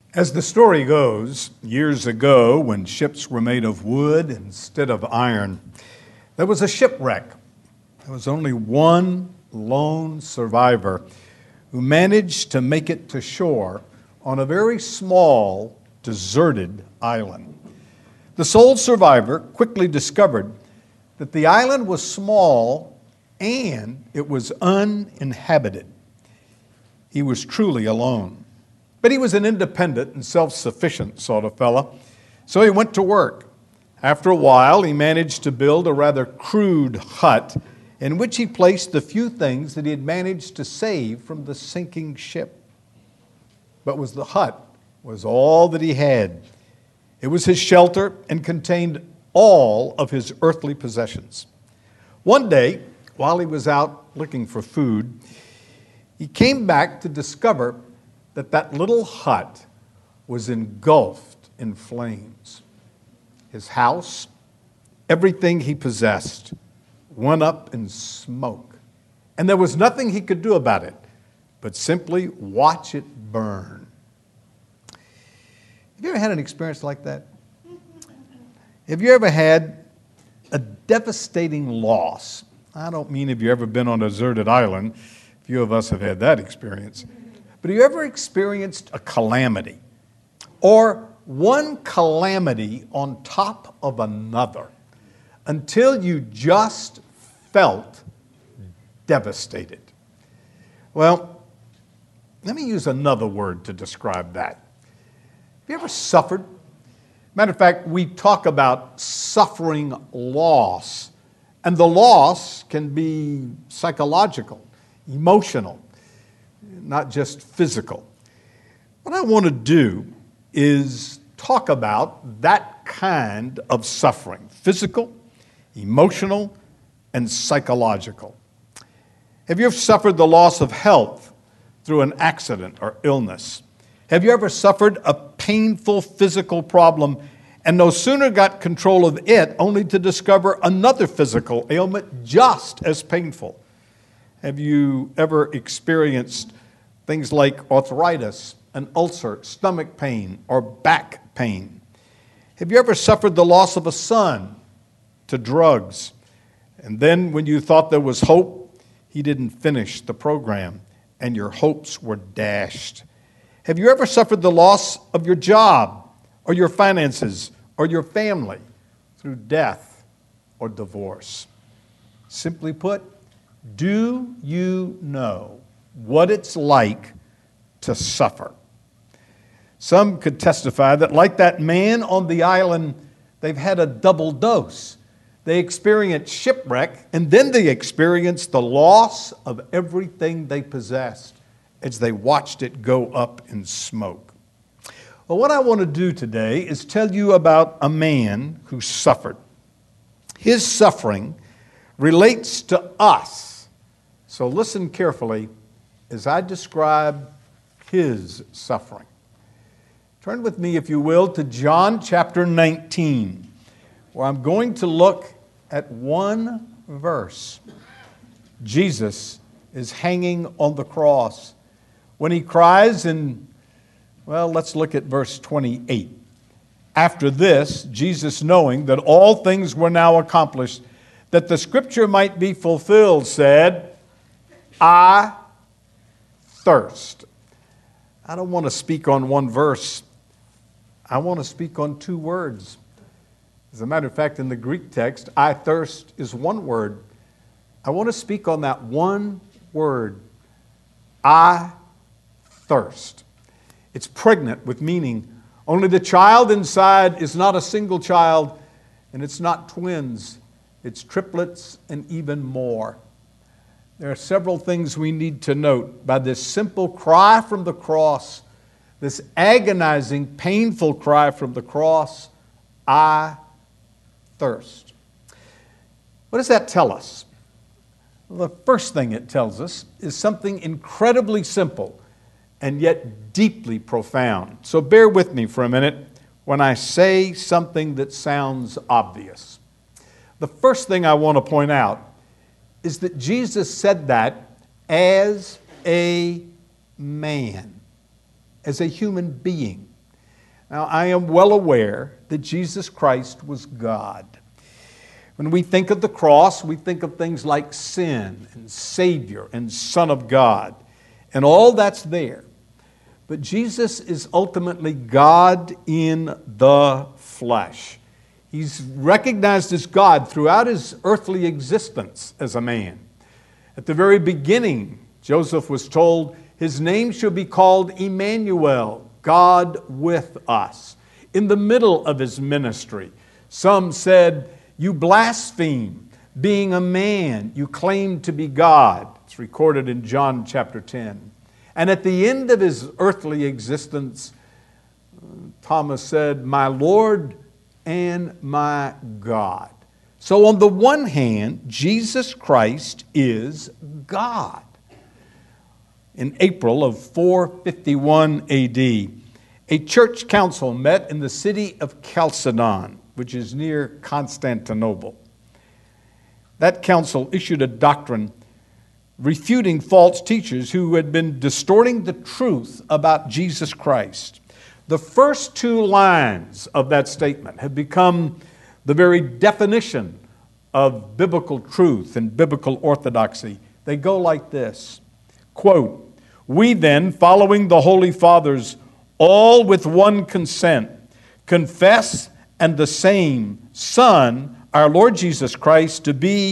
As the story goes, years ago, when ships were made of wood instead of iron, there was a shipwreck. There was only one lone survivor who managed to make it to shore on a very small, deserted island. The sole survivor quickly discovered that the island was small and it was uninhabited. He was truly alone. But he was an independent and self-sufficient sort of fellow, so he went to work. After a while, he managed to build a rather crude hut in which he placed the few things that he had managed to save from the sinking ship. But the hut was all that he had. It was his shelter and contained all of his earthly possessions. One day, while he was out looking for food, he came back to discover that little hut was engulfed in flames. His house, everything he possessed, went up in smoke. And there was nothing he could do about it but simply watch it burn. Have you ever had an experience like that? Have you ever had a devastating loss? I don't mean have you ever been on a deserted island. Few of us have had that experience. But have you ever experienced a calamity or one calamity on top of another until you just felt devastated? Well, let me use another word to describe that. Have you ever suffered? Matter of fact, we talk about suffering loss, and the loss can be psychological, emotional, not just physical. What I want to do is talk about that kind of suffering, physical, emotional, and psychological. Have you ever suffered the loss of health through an accident or illness? Have you ever suffered a painful physical problem and no sooner got control of it only to discover another physical ailment just as painful? Have you ever experienced things like arthritis, an ulcer, stomach pain, or back pain? Have you ever suffered the loss of a son to drugs? And then when you thought there was hope, he didn't finish the program and your hopes were dashed. Have you ever suffered the loss of your job or your finances or your family through death or divorce? Simply put, do you know what it's like to suffer? Some could testify that, like that man on the island, they've had a double dose. They experienced shipwreck, and then they experienced the loss of everything they possessed as they watched it go up in smoke. Well, what I want to do today is tell you about a man who suffered. His suffering relates to us. So listen carefully as I describe his suffering. Turn with me, if you will, to John chapter 19, where I'm going to look at one verse. Jesus is hanging on the cross when he cries let's look at verse 28. After this, Jesus, knowing that all things were now accomplished, that the scripture might be fulfilled, said, I thirst. I don't want to speak on one verse. I want to speak on two words. As a matter of fact, in the Greek text, I thirst is one word. I want to speak on that one word. I thirst. It's pregnant with meaning. Only the child inside is not a single child, and it's not twins. It's triplets and even more. There are several things we need to note by this simple cry from the cross, this agonizing, painful cry from the cross, I thirst. What does that tell us? Well, the first thing it tells us is something incredibly simple and yet deeply profound. So bear with me for a minute when I say something that sounds obvious. The first thing I want to point out is that Jesus said that as a man, as a human being. Now, I am well aware that Jesus Christ was God. When we think of the cross, we think of things like sin and Savior and Son of God, and all that's there. But Jesus is ultimately God in the flesh. He's recognized as God throughout his earthly existence as a man. At the very beginning, Joseph was told his name shall be called Emmanuel, God with us. In the middle of his ministry, some said, "You blaspheme. Being a man, you claim to be God." It's recorded in John chapter 10. And at the end of his earthly existence, Thomas said, "My Lord and my God." So on the one hand, Jesus Christ is God. In April of 451 AD, a church council met in the city of Chalcedon, which is near Constantinople. That council issued a doctrine refuting false teachers who had been distorting the truth about Jesus Christ. The first two lines of that statement have become the very definition of biblical truth and biblical orthodoxy. They go like this, quote, "We then, following the Holy Fathers, all with one consent, confess and the same Son, our Lord Jesus Christ, to be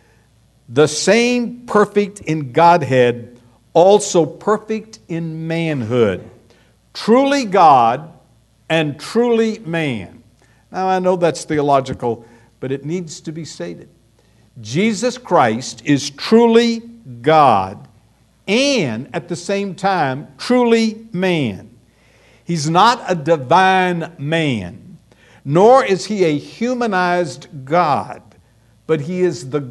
the same perfect in Godhead, also perfect in manhood, truly God and truly man." Now, I know that's theological, but it needs to be stated. Jesus Christ is truly God and at the same time truly man. He's not a divine man, nor is he a humanized God, but he is the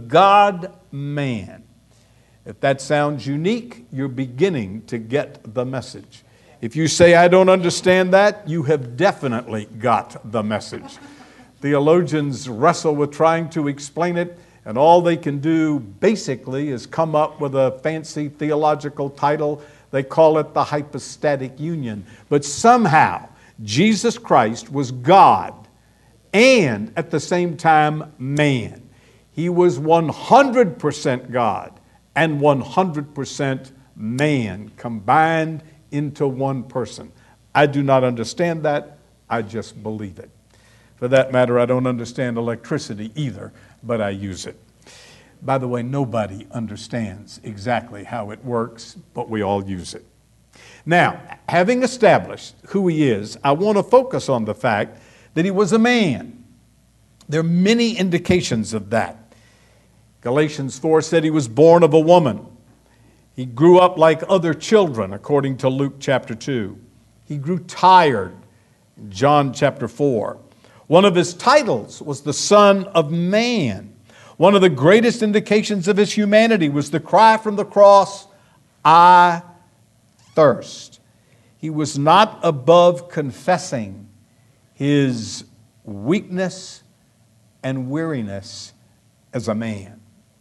God-man. If that sounds unique, you're beginning to get the message. If you say, "I don't understand that," you have definitely got the message. Theologians wrestle with trying to explain it, and all they can do basically is come up with a fancy theological title. They call it the hypostatic union. But somehow, Jesus Christ was God and at the same time man. He was 100% God and 100% man combined into one person. I do not understand that. I just believe it. For that matter, I don't understand electricity either, but I use it. By the way, nobody understands exactly how it works, but we all use it. Now, having established who he is, I want to focus on the fact that he was a man. There are many indications of that. Galatians 4 said he was born of a woman. He grew up like other children, according to Luke chapter 2. He grew tired, in John chapter 4. One of his titles was the Son of Man. One of the greatest indications of his humanity was the cry from the cross, "I thirst." He was not above confessing his weakness and weariness as a man.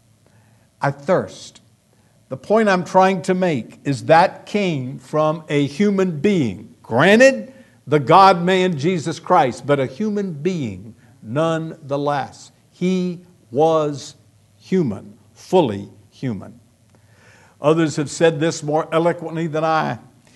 I thirst. The point I'm trying to make is that came from a human being. Granted, the God-man Jesus Christ, but a human being nonetheless. He was human, fully human. Others have said this more eloquently than I.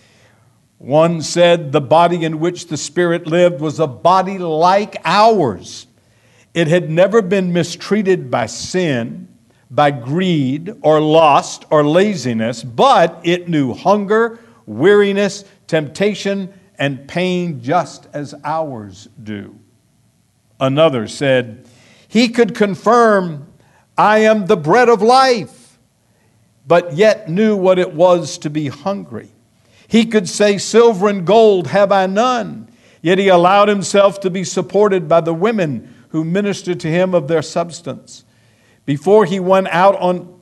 One said the body in which the Spirit lived was a body like ours. It had never been mistreated by sin, by greed or lust or laziness, but it knew hunger, weariness, temptation, and pain just as ours do. Another said, he could confirm, "I am the bread of life," but yet knew what it was to be hungry. He could say, "Silver and gold have I none," yet he allowed himself to be supported by the women who ministered to him of their substance. Before he went out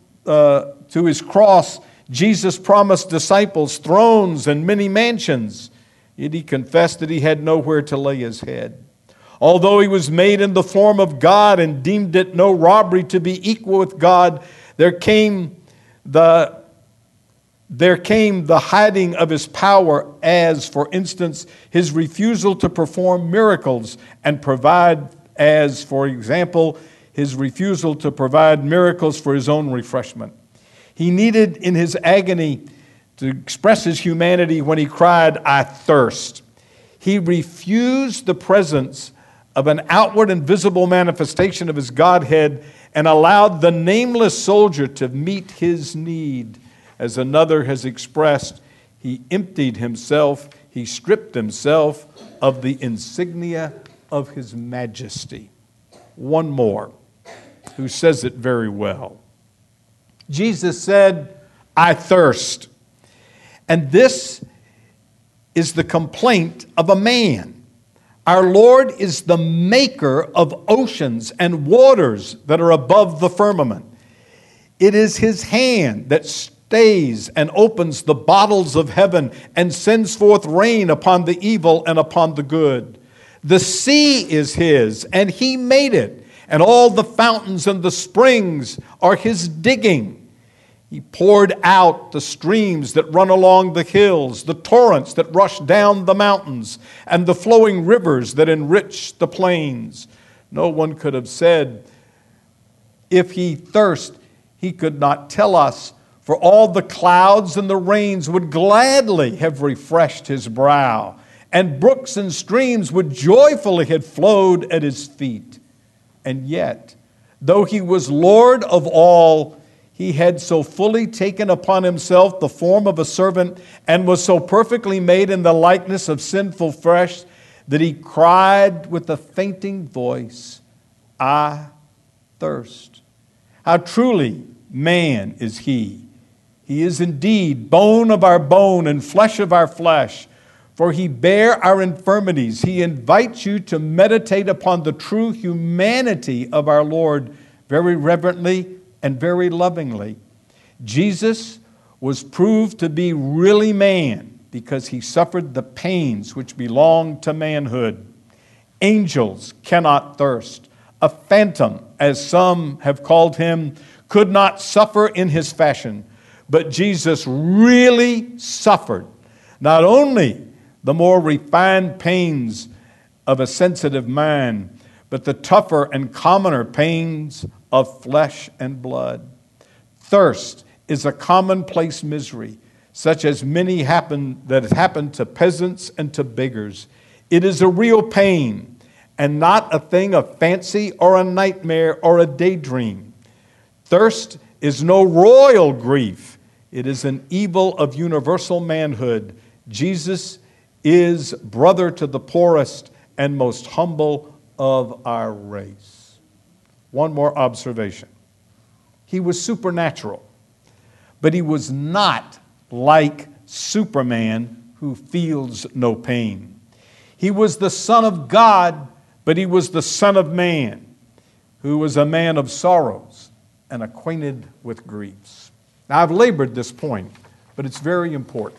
to his cross, Jesus promised disciples thrones and many mansions, yet he confessed that he had nowhere to lay his head. Although he was made in the form of God and deemed it no robbery to be equal with God, there came the there came the hiding of his power, as, for instance, his refusal to perform miracles and provide, as, for example, his refusal to provide miracles for his own refreshment. He needed, in his agony, to express his humanity when he cried, "I thirst." He refused the presence of an outward and visible manifestation of his Godhead and allowed the nameless soldier to meet his need. As another has expressed, he emptied himself, he stripped himself of the insignia of his majesty. One more, who says it very well. Jesus said, "I thirst." And this is the complaint of a man. Our Lord is the maker of oceans and waters that are above the firmament. It is his hand that stays and opens the bottles of heaven and sends forth rain upon the evil and upon the good. The sea is his, and he made it, and all the fountains and the springs are his digging. He poured out the streams that run along the hills, the torrents that rush down the mountains, and the flowing rivers that enrich the plains. No one could have said, if he thirst, he could not tell us, for all the clouds and the rains would gladly have refreshed his brow, and brooks and streams would joyfully have flowed at his feet. And yet, though he was Lord of all, he had so fully taken upon himself the form of a servant and was so perfectly made in the likeness of sinful flesh that he cried with a fainting voice, "I thirst." How truly man is he! He is indeed bone of our bone and flesh of our flesh, for he bare our infirmities. He invites you to meditate upon the true humanity of our Lord very reverently and very lovingly. Jesus was proved to be really man because he suffered the pains which belong to manhood. Angels cannot thirst. A phantom, as some have called him, could not suffer in his fashion. But Jesus really suffered not only the more refined pains of a sensitive mind, but the tougher and commoner pains of flesh and blood. Thirst is a commonplace misery, such as many that has happened to peasants and to beggars. It is a real pain and not a thing of fancy or a nightmare or a daydream. Thirst is no royal grief. It is an evil of universal manhood. Jesus is brother to the poorest and most humble of our race. One more observation. He was supernatural, but he was not like Superman who feels no pain. He was the Son of God, but he was the Son of Man, who was a man of sorrows and acquainted with griefs. Now, I've labored this point, but it's very important.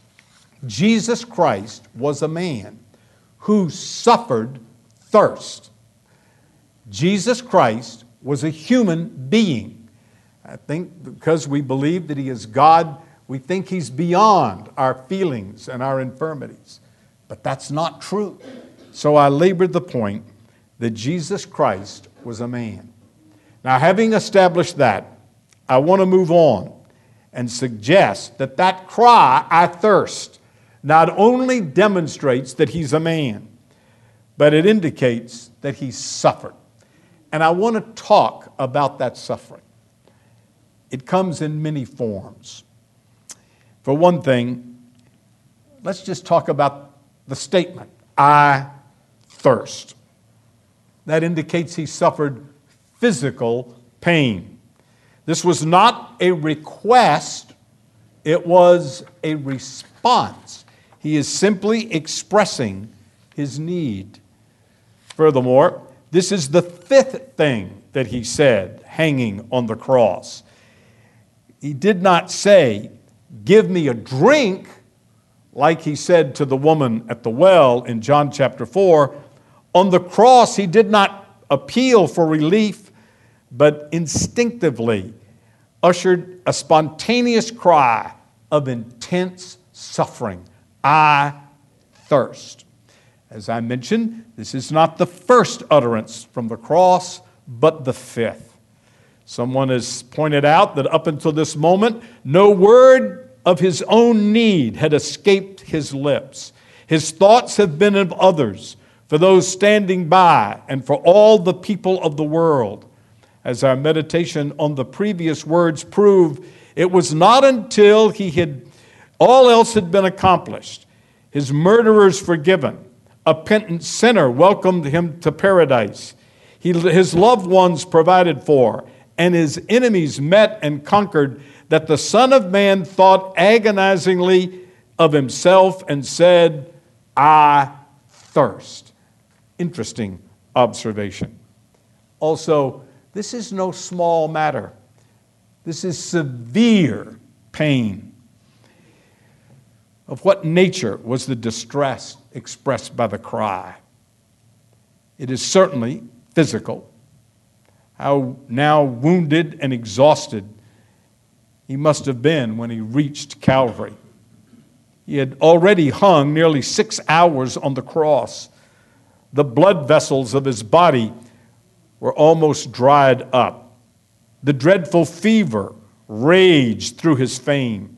Jesus Christ was a man who suffered thirst. Jesus Christ was a human being. I think because we believe that he is God, we think he's beyond our feelings and our infirmities. But that's not true. So I labored the point that Jesus Christ was a man. Now, having established that, I want to move on and suggest that that cry, "I thirst," not only demonstrates that he's a man, but it indicates that he suffered. And I want to talk about that suffering. It comes in many forms. For one thing, let's just talk about the statement, "I thirst." That indicates he suffered physical pain. This was not a request, it was a response. He is simply expressing his need. Furthermore, this is the fifth thing that he said hanging on the cross. He did not say, "Give me a drink," like he said to the woman at the well in John chapter 4. On the cross, he did not appeal for relief, but instinctively ushered a spontaneous cry, of intense suffering. I thirst. As I mentioned, this is not the first utterance from the cross, but the fifth. Someone has pointed out that up until this moment, no word of his own need had escaped his lips. His thoughts have been of others, for those standing by, and for all the people of the world. As our meditation on the previous words prove, it was not until all else had been accomplished, his murderers forgiven, a penitent sinner welcomed him to paradise, his loved ones provided for, and his enemies met and conquered, that the Son of Man thought agonizingly of himself and said, I thirst. Interesting observation. Also, this is no small matter. This is severe pain. Of what nature was the distress expressed by the cry? It is certainly physical. How now wounded and exhausted he must have been when he reached Calvary. He had already hung nearly 6 hours on the cross. The blood vessels of his body were almost dried up. The dreadful fever raged through his frame.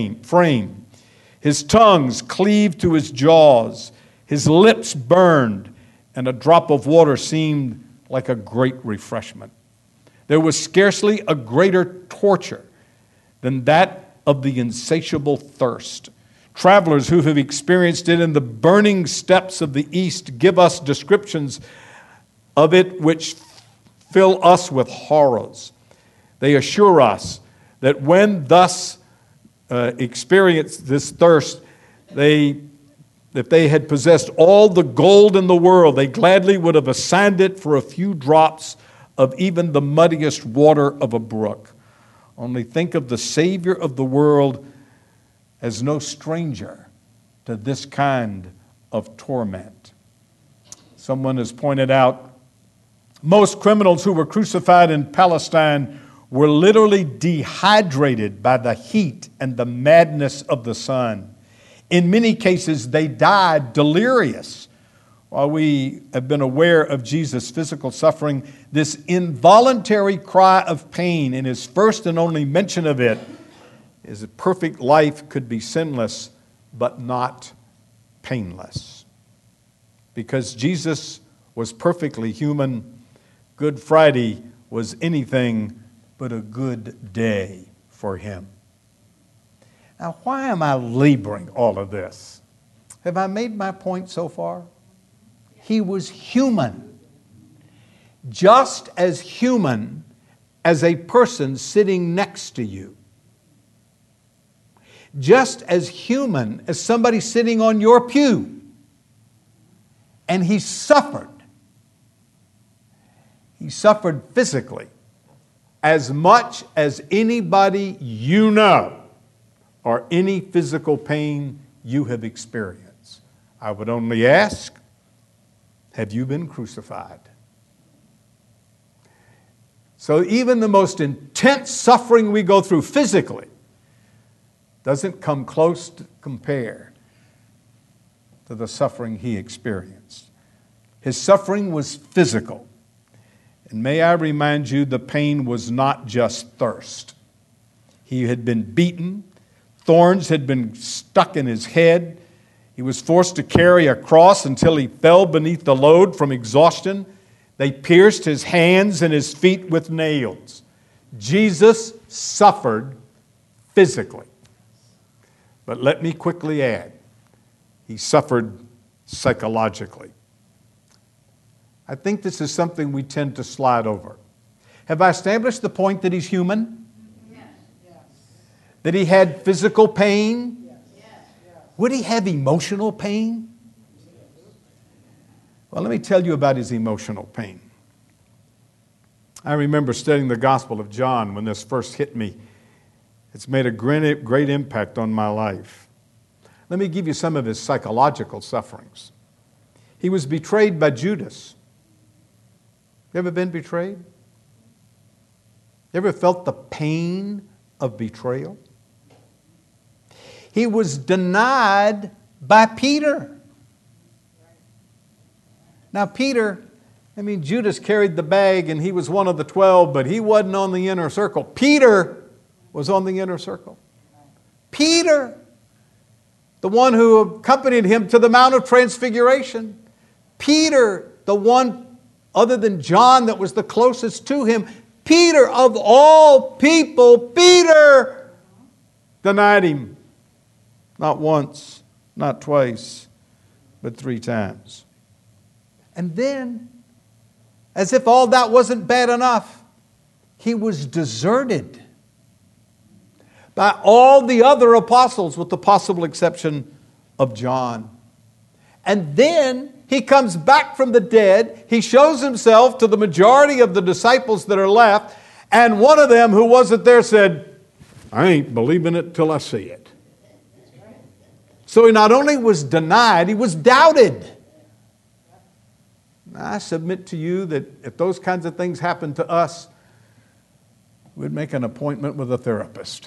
His tongues cleaved to his jaws. His lips burned, and a drop of water seemed like a great refreshment. There was scarcely a greater torture than that of the insatiable thirst. Travelers who have experienced it in the burning steppes of the East give us descriptions of it which fill us with horrors. They assure us that when thus experienced this thirst, if they had possessed all the gold in the world, they gladly would have assigned it for a few drops of even the muddiest water of a brook. Only think of the Savior of the world as no stranger to this kind of torment. Someone has pointed out, most criminals who were crucified in Palestine were literally dehydrated by the heat and the madness of the sun. In many cases, they died delirious. While we have been aware of Jesus' physical suffering, this involuntary cry of pain in his first and only mention of it is that perfect life could be sinless, but not painless. Because Jesus was perfectly human, Good Friday was anything but a good day for him. Now, why am I laboring all of this? Have I made my point so far? He was human, just as human as a person sitting next to you, just as human as somebody sitting on your pew. And he suffered. He suffered physically as much as anybody you know or any physical pain you have experienced. I would only ask, have you been crucified? So even the most intense suffering we go through physically doesn't come close to compare to the suffering he experienced. His suffering was physical. And may I remind you, the pain was not just thirst. He had been beaten. Thorns had been stuck in his head. He was forced to carry a cross until he fell beneath the load from exhaustion. They pierced his hands and his feet with nails. Jesus suffered physically. But let me quickly add, he suffered psychologically. I think this is something we tend to slide over. Have I established the point that he's human? Yes. That he had physical pain? Yes. Would he have emotional pain? Well, let me tell you about his emotional pain. I remember studying the Gospel of John when this first hit me. It's made a great impact on my life. Let me give you some of his psychological sufferings. He was betrayed by Judas. You ever been betrayed? You ever felt the pain of betrayal? He was denied by Peter. Now, Peter, Judas carried the bag and he was one of the 12, but he wasn't on the inner circle. Peter was on the inner circle. Peter, the one who accompanied him to the Mount of Transfiguration. Peter, the one other than John that was the closest to him. Peter, of all people, Peter denied him. Not once, not twice, but 3 times. And then, as if all that wasn't bad enough, he was deserted by all the other apostles with the possible exception of John. And then he comes back from the dead. He shows himself to the majority of the disciples that are left. And one of them who wasn't there said, I ain't believing it till I see it. So he not only was denied, he was doubted. I submit to you that if those kinds of things happen to us, we'd make an appointment with a therapist.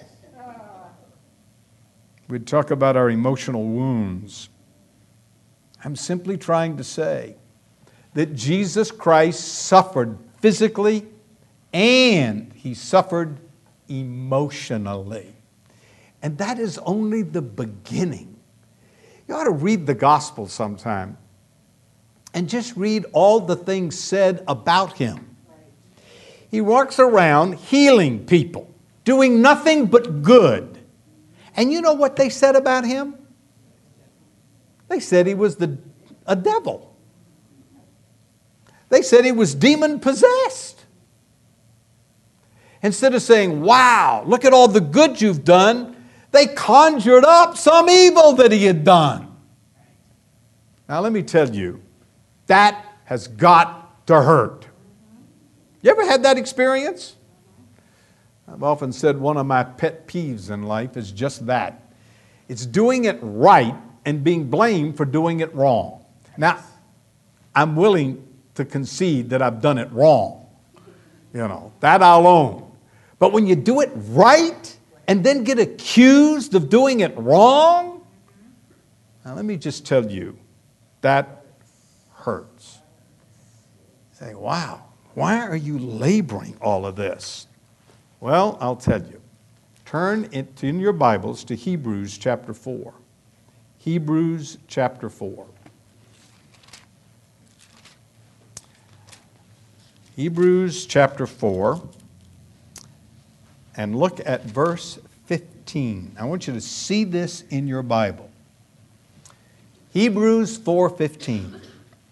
We'd talk about our emotional wounds. I'm simply trying to say that Jesus Christ suffered physically and he suffered emotionally. And that is only the beginning. You ought to read the gospel sometime and just read all the things said about him. He walks around healing people, doing nothing but good. And you know what they said about him? They said he was a devil. They said he was demon-possessed. Instead of saying, wow, look at all the good you've done, they conjured up some evil that he had done. Now let me tell you, that has got to hurt. You ever had that experience? I've often said one of my pet peeves in life is just that. It's doing it right and being blamed for doing it wrong. Now, I'm willing to concede that I've done it wrong. That I'll own. But when you do it right and then get accused of doing it wrong, now let me just tell you, that hurts. Say, wow, why are you laboring all of this? Well, I'll tell you. Turn in your Bibles to Hebrews chapter 4. Hebrews chapter 4. Hebrews chapter 4. And look at verse 15. I want you to see this in your Bible. Hebrews 4:15.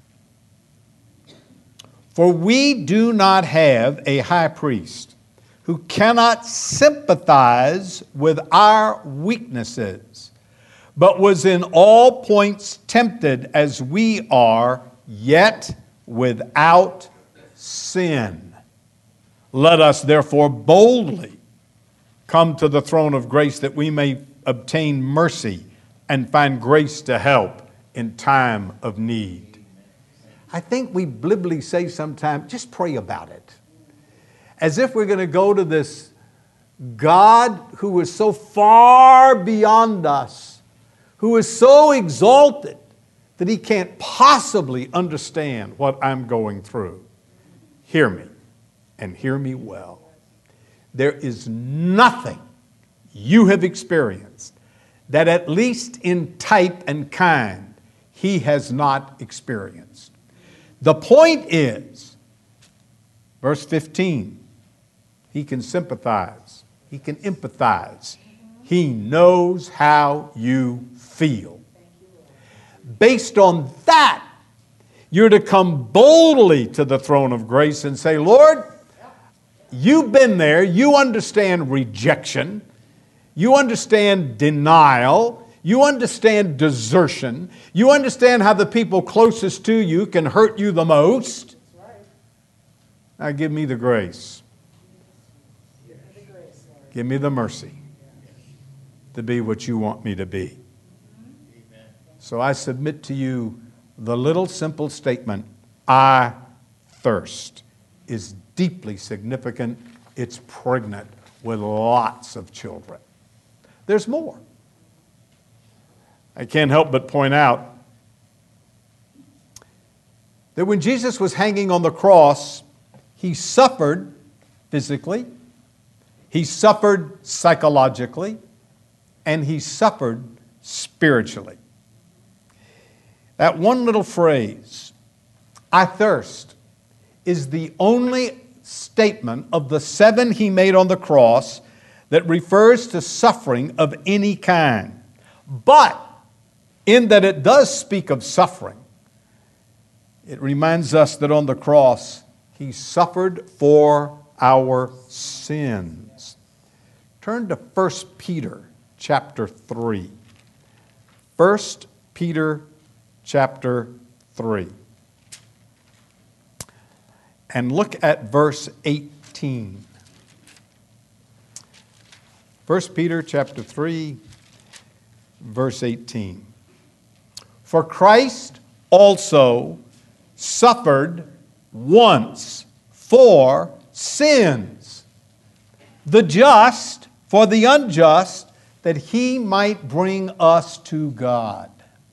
For we do not have a high priest who cannot sympathize with our weaknesses, but was in all points tempted as we are, yet without sin. Let us therefore boldly come to the throne of grace that we may obtain mercy and find grace to help in time of need. I think we glibly say sometimes, just pray about it. As if we're going to go to this God who is so far beyond us, who is so exalted that he can't possibly understand what I'm going through. Hear me, and hear me well. There is nothing you have experienced that, at least in type and kind, he has not experienced. The point is, verse 15, he can sympathize. He can empathize. He knows how you feel. Based on that, you're to come boldly to the throne of grace and say, Lord, you've been there. You understand rejection. You understand denial. You understand desertion. You understand how the people closest to you can hurt you the most. Now give me the grace. Give me the mercy to be what you want me to be. So I submit to you the little simple statement, I thirst, is deeply significant. It's pregnant with lots of children. There's more. I can't help but point out that when Jesus was hanging on the cross, he suffered physically, he suffered psychologically, and he suffered spiritually. That one little phrase, "I thirst," is the only statement of the 7 he made on the cross that refers to suffering of any kind. But in that it does speak of suffering, it reminds us that on the cross he suffered for our sins. Turn to 1 Peter chapter 3. 1 Peter chapter 3. And look at verse 18. 1 Peter chapter 3, verse 18. For Christ also suffered once for sins, the just for the unjust, that he might bring us to God.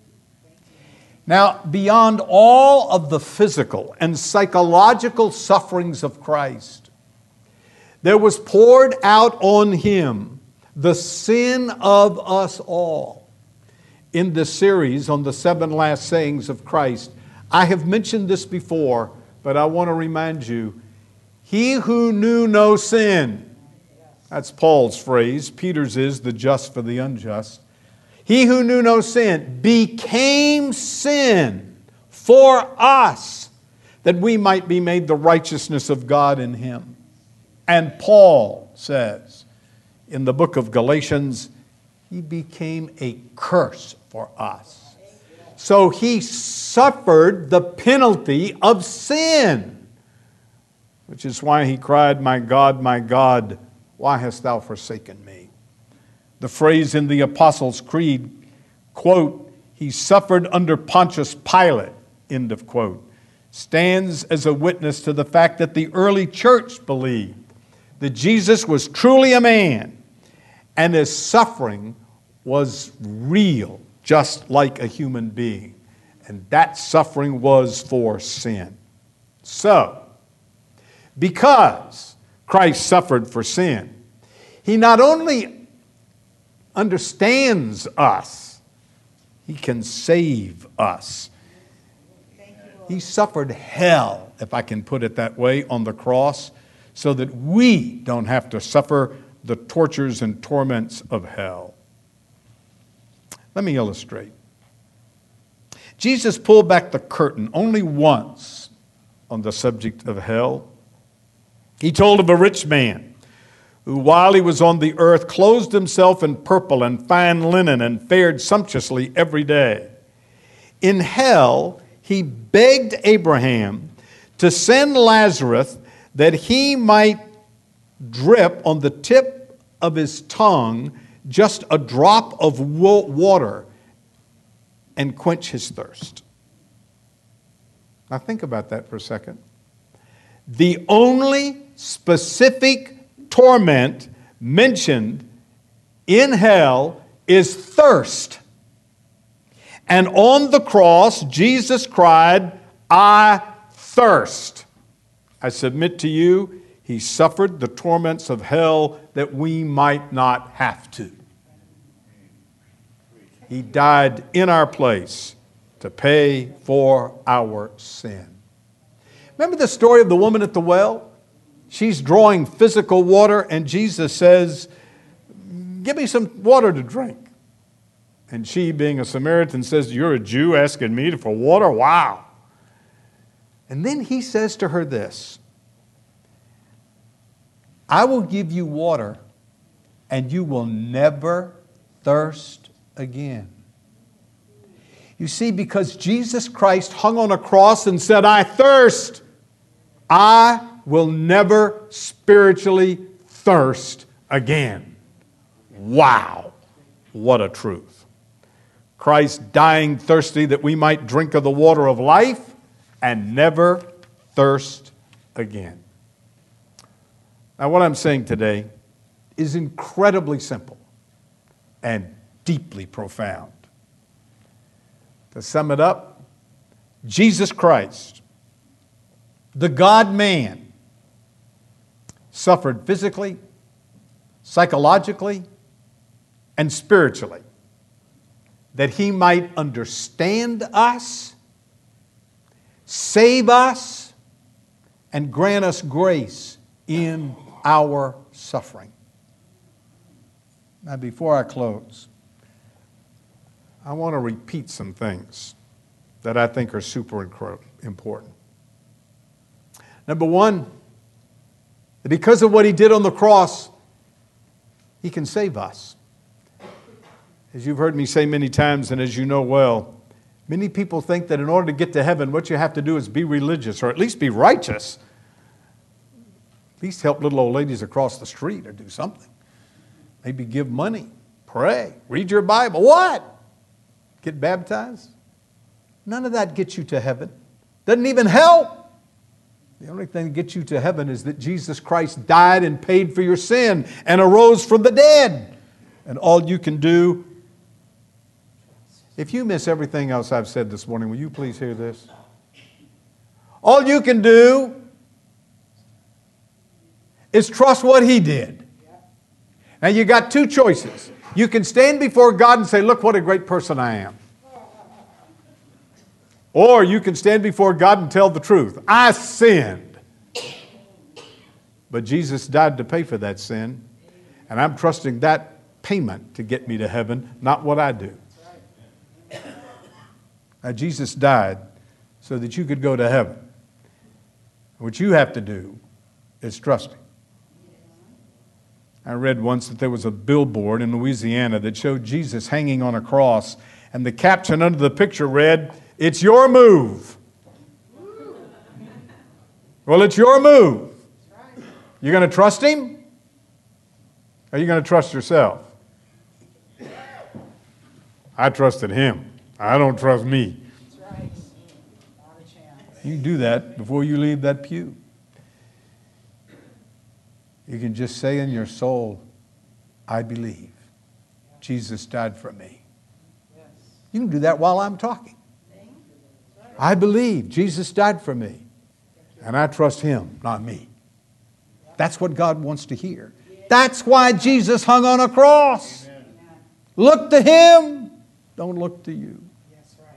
Now, beyond all of the physical and psychological sufferings of Christ, there was poured out on him the sin of us all. In this series on the 7 last sayings of Christ, I have mentioned this before, but I want to remind you, he who knew no sin, that's Paul's phrase, Peter's is the just for the unjust. He who knew no sin became sin for us, that we might be made the righteousness of God in him. And Paul says in the book of Galatians, he became a curse for us. So he suffered the penalty of sin, which is why he cried, my God, why hast thou forsaken me?" The phrase in the Apostles' Creed, quote, "He suffered under Pontius Pilate," end of quote, stands as a witness to the fact that the early church believed that Jesus was truly a man and his suffering was real, just like a human being. And that suffering was for sin. So, because Christ suffered for sin, he not only understands us, he can save us. He suffered hell, if I can put it that way, on the cross, so that we don't have to suffer the tortures and torments of hell. Let me illustrate. Jesus pulled back the curtain only once on the subject of hell. He told of a rich man who, while he was on the earth, clothed himself in purple and fine linen and fared sumptuously every day. In hell, he begged Abraham to send Lazarus that he might drip on the tip of his tongue just a drop of water and quench his thirst. Now think about that for a second. The only specific torment mentioned in hell is thirst. And on the cross, Jesus cried, "I thirst." I submit to you, he suffered the torments of hell that we might not have to. He died in our place to pay for our sin. Remember the story of the woman at the well? She's drawing physical water, and Jesus says, "Give me some water to drink." And she, being a Samaritan, says, "You're a Jew asking me for water? Wow." And then he says to her this, "I will give you water, and you will never thirst again." You see, because Jesus Christ hung on a cross and said, "I thirst," I will never spiritually thirst again. Wow, what a truth. Christ dying thirsty that we might drink of the water of life and never thirst again. Now, what I'm saying today is incredibly simple and deeply profound. To sum it up, Jesus Christ, the God-man, suffered physically, psychologically, and spiritually, that He might understand us, save us, and grant us grace in our suffering. Now, before I close, I want to repeat some things that I think are super important. Number one, that because of what He did on the cross, He can save us. As you've heard me say many times, and as you know well, many people think that in order to get to heaven, what you have to do is be religious, or at least be righteous. At least help little old ladies across the street or do something. Maybe give money, pray, read your Bible. What? Get baptized? None of that gets you to heaven. Doesn't even help. The only thing that gets you to heaven is that Jesus Christ died and paid for your sin and arose from the dead. And all you can do, if you miss everything else I've said this morning, will you please hear this? All you can do is trust what He did. Now you got two choices. You can stand before God and say, look what a great person I am. Or you can stand before God and tell the truth. I sinned. But Jesus died to pay for that sin. And I'm trusting that payment to get me to heaven, not what I do. Now, Jesus died so that you could go to heaven. What you have to do is trust Him. I read once that there was a billboard in Louisiana that showed Jesus hanging on a cross, and the caption under the picture read, "It's your move." Well, it's your move. You're going to trust Him? Or are you going to trust yourself? I trusted Him. I don't trust me. That's right. Not a chance. You can do that before you leave that pew. You can just say in your soul, I believe Jesus died for me. Yes. You can do that while I'm talking. I believe Jesus died for me. And I trust Him, not me. That's what God wants to hear. That's why Jesus hung on a cross. Amen. Look to Him. Don't look to you. Yes, right.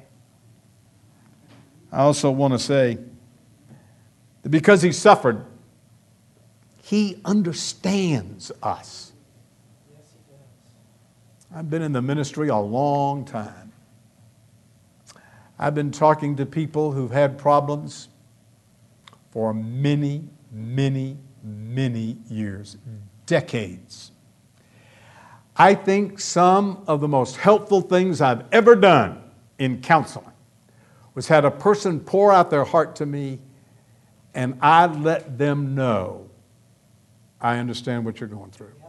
I also want to say that because He suffered, He understands us. Yes, He does. I've been in the ministry a long time. I've been talking to people who've had problems for many, many, many years, decades. I think some of the most helpful things I've ever done in counseling was had a person pour out their heart to me, and I let them know, I understand what you're going through.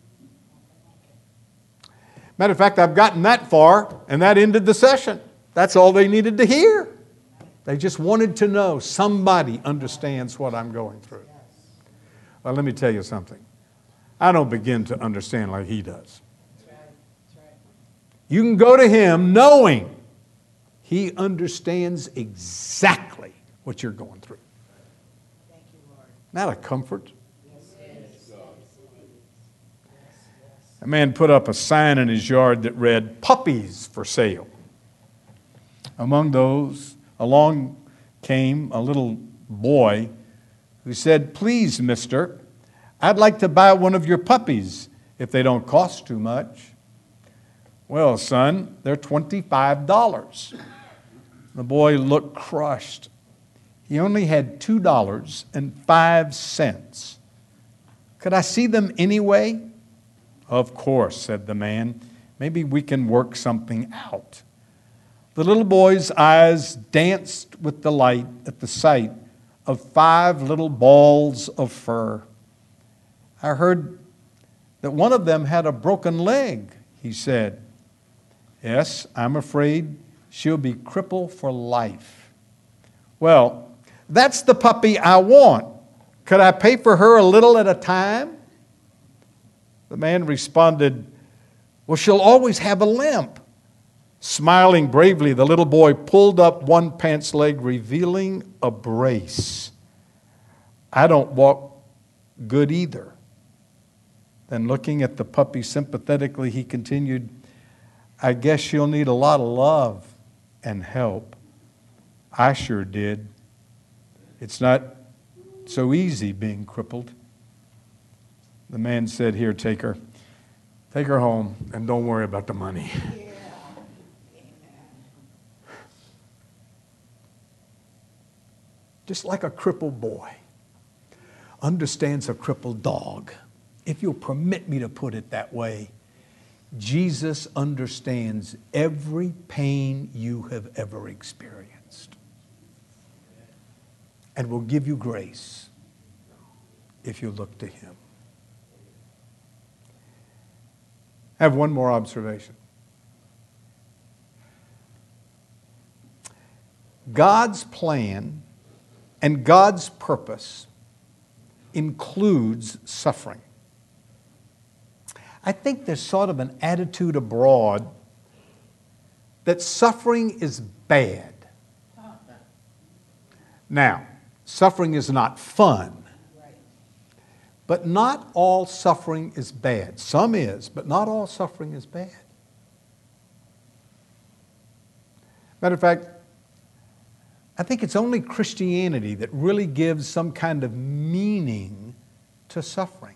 Matter of fact, I've gotten that far, and that ended the session. That's all they needed to hear. They just wanted to know somebody understands what I'm going through. Well, let me tell you something. I don't begin to understand like He does. That's right. That's right. You can go to Him knowing He understands exactly what you're going through. Thank you, Lord. Not a comfort. Yes, it is. A man put up a sign in his yard that read, "Puppies for sale." Among those, along came a little boy who said, "Please, mister, I'd like to buy one of your puppies if they don't cost too much." "Well, son, they're $25. The boy looked crushed. He only had $2.05. "Could I see them anyway?" "Of course," said the man. "Maybe we can work something out." The little boy's eyes danced with delight at the sight of 5 little balls of fur. "I heard that one of them had a broken leg," he said. "Yes, I'm afraid she'll be crippled for life." "Well, that's the puppy I want. Could I pay for her a little at a time?" The man responded, "Well, she'll always have a limp." Smiling bravely, the little boy pulled up one pants leg, revealing a brace. I don't walk good either. Then looking at the puppy sympathetically, he continued, I guess you'll need a lot of love and help. I sure did. It's not so easy being crippled. The man said, here, take her. Take her home and don't worry about the money. Just like a crippled boy understands a crippled dog. If you'll permit me to put it that way, Jesus understands every pain you have ever experienced and will give you grace if you look to him. I have one more observation. God's plan and God's purpose includes suffering. I think there's sort of an attitude abroad that suffering is bad. Now, suffering is not fun, but not all suffering is bad. Some is, but not all suffering is bad. Matter of fact, I think it's only Christianity that really gives some kind of meaning to suffering.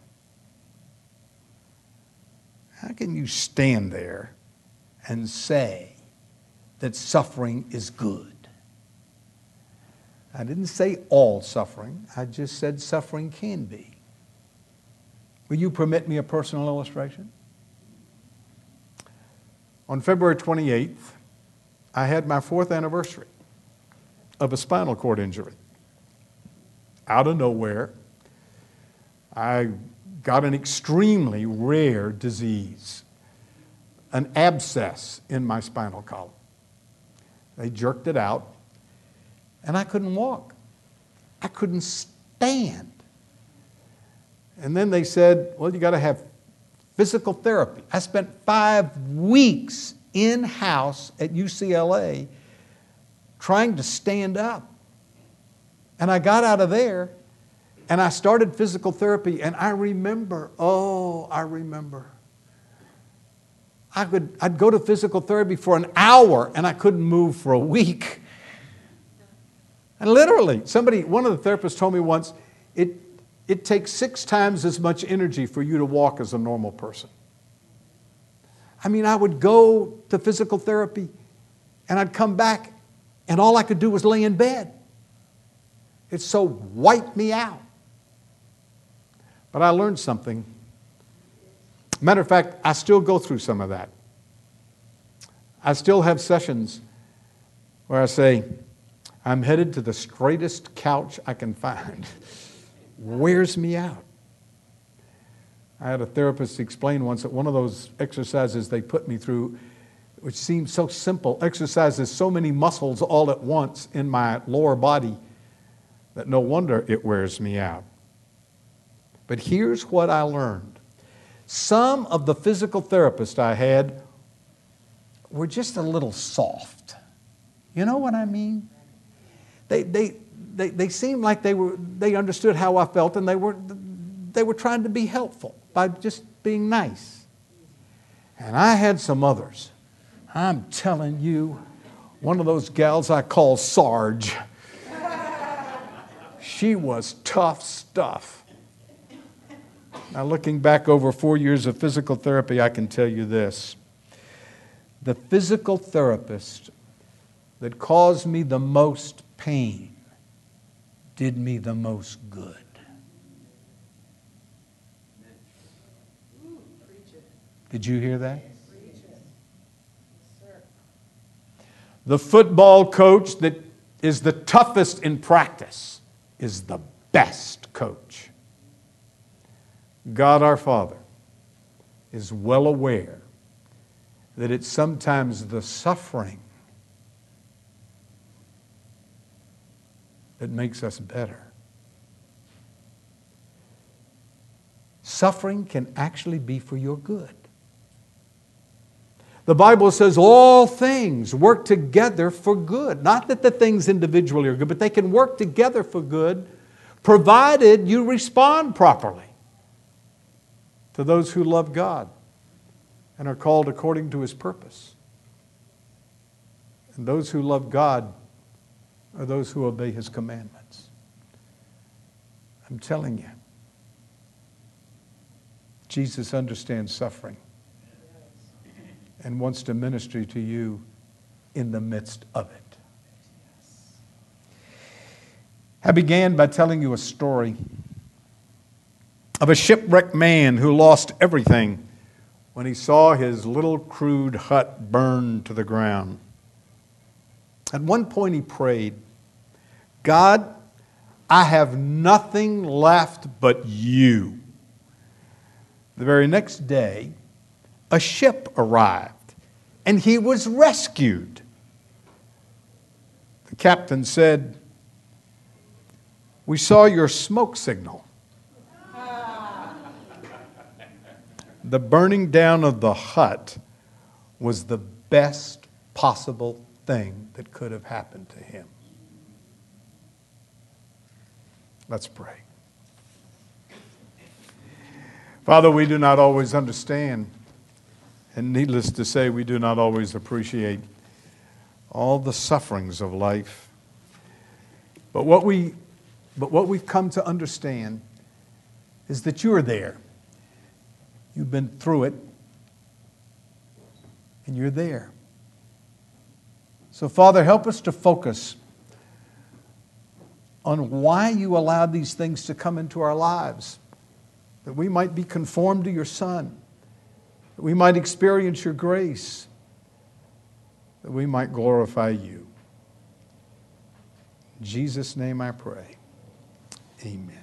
How can you stand there and say that suffering is good? I didn't say all suffering. I just said suffering can be. Will you permit me a personal illustration? On February 28th, I had my 4th anniversary of a spinal cord injury. Out of nowhere, I got an extremely rare disease, an abscess in my spinal column. They jerked it out, and I couldn't walk. I couldn't stand. And then they said, well, you got to have physical therapy. I spent 5 weeks in-house at UCLA trying to stand up. And I got out of there, and I started physical therapy, and I remember. I'd go to physical therapy for an hour, and I couldn't move for a week. And literally, one of the therapists told me once, it takes 6 times as much energy for you to walk as a normal person. I mean, I would go to physical therapy, and I'd come back, and all I could do was lay in bed. It so wiped me out. But I learned something. Matter of fact, I still go through some of that. I still have sessions where I say, I'm headed to the straightest couch I can find. Wears me out. I had a therapist explain once that one of those exercises they put me through, which seemed so simple, exercises so many muscles all at once in my lower body, that no wonder it wears me out. But here's what I learned. Some of the physical therapists I had were just a little soft. You know what I mean? They seemed like they understood how I felt, and they were trying to be helpful by just being nice. And I had some others. I'm telling you, one of those gals I call Sarge. She was tough stuff. Now, looking back over 4 years of physical therapy, I can tell you this. The physical therapist that caused me the most pain did me the most good. Did you hear that? The football coach that is the toughest in practice is the best coach. God our Father is well aware that it's sometimes the suffering that makes us better. Suffering can actually be for your good. The Bible says all things work together for good. Not that the things individually are good, but they can work together for good, provided you respond properly to those who love God and are called according to His purpose. And those who love God are those who obey His commandments. I'm telling you, Jesus understands suffering and wants to minister to you in the midst of it. I began by telling you a story of a shipwrecked man who lost everything when he saw his little crude hut burn to the ground. At one point he prayed, God, I have nothing left but you. The very next day, a ship arrived, and he was rescued. The captain said, we saw your smoke signal. The burning down of the hut was the best possible thing that could have happened to him. Let's pray. Father, we do not always understand, and needless to say, we do not always appreciate all the sufferings of life. But what we've come to understand is that you are there. You've been through it, and you're there. So, Father, help us to focus on why you allowed these things to come into our lives, that we might be conformed to your Son, that we might experience your grace, that we might glorify you. In Jesus' name I pray. Amen.